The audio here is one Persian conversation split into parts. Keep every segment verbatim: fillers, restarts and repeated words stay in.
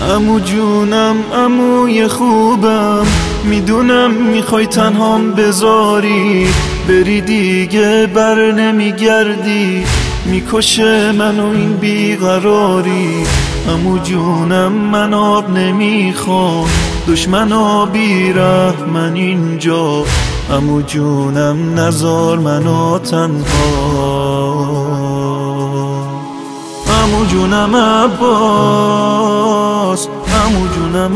عمو جونم عموی خوبم، میدونم میخوای تنهام بذاری، بری دیگه بر نمیگردی، میکشه منو این بیقراری. عمو جونم من آب نمیخوام، دشمن آبی رحمن اینجا، عمو جونم نزار منو تنها. عمو جونم عباس، عمو جونم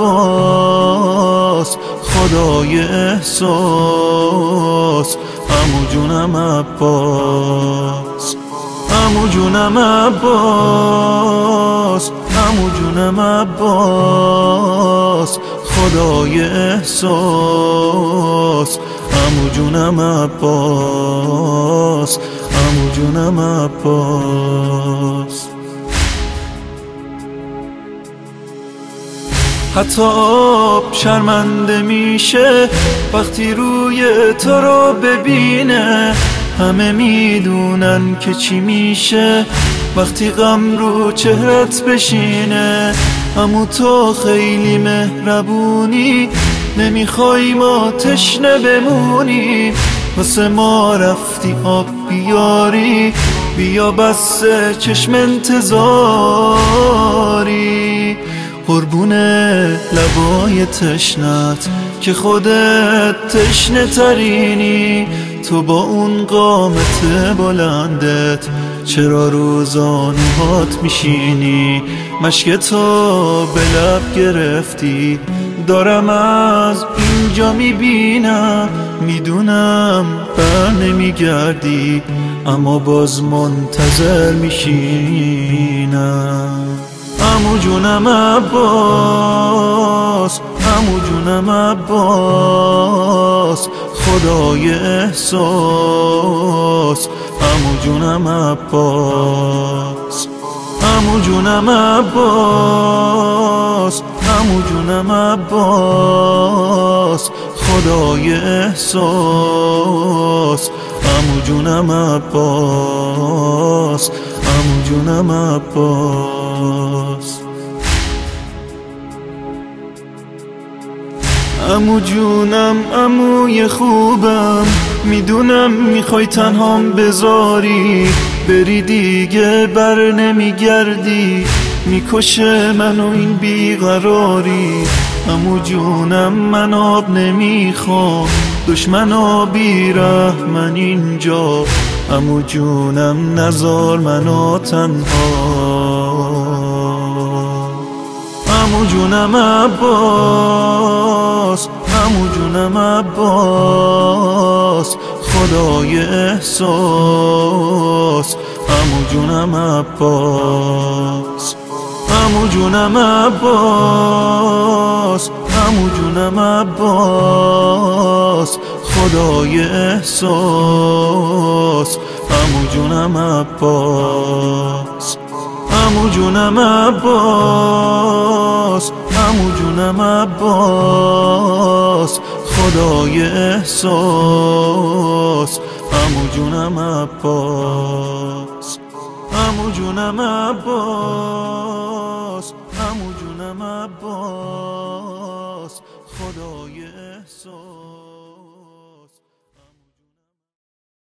عباس، خدای احساس، عمو جونم عباس، عمو جونم عباس، عمو جونم عباس، خدای احساس، عمو جونم عباس، عمو جونم عباس. حتی آب شرمنده میشه وقتی روی تو رو ببینه، همه میدونن که چی میشه وقتی غم رو چهرت بشینه. عمو تو خیلی مهربونی، نمیخوای ما تشنه بمونیم، واسه ما رفتی آب بیاری، بیا بس چشم انتظاری. قربونه لبای تشنت که خودت تشنه ترینی، تو با اون قامت بلندت چرا روزانوهات میشینی؟ مشک تو به لب گرفتی، دارم از اینجا میبینم، میدونم بر نمیگردی، اما باز منتظر میشینم. عمو جونم عباس، عمو جونم عباس، خدای احساس، عمو جونم عباس، عمو جونم عباس، عمو جونم عباس، خدای احساس، عمو جونم عباس، عمو جونم عباس. عمو جونم عموی خوبم، میدونم میخوای تنهام بذاری، بری دیگه بر نمیگردی، میکشه منو این بیقراری. عمو جونم من آب نمیخوام، دشمن آبی رحمن اینجا، عمو جونم نزار منو تنها. عمو جونم عباس، عمو جونم عباس، خدای احساس، عمو جونم عباس، عمو جونم عباس، عمو جونم عباس، خدای احساس، عمو جونم عباس، عمو جونم عباس، عمو جونم عباس، خدای احساس، عمو جونم عباس، عمو جونم عباس، عمو جونم عباس.